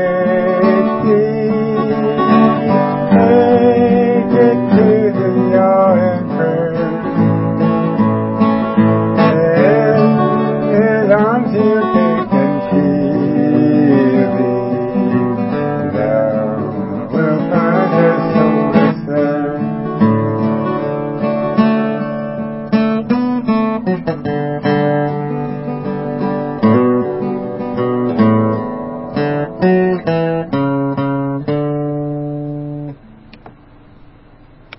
Take it to the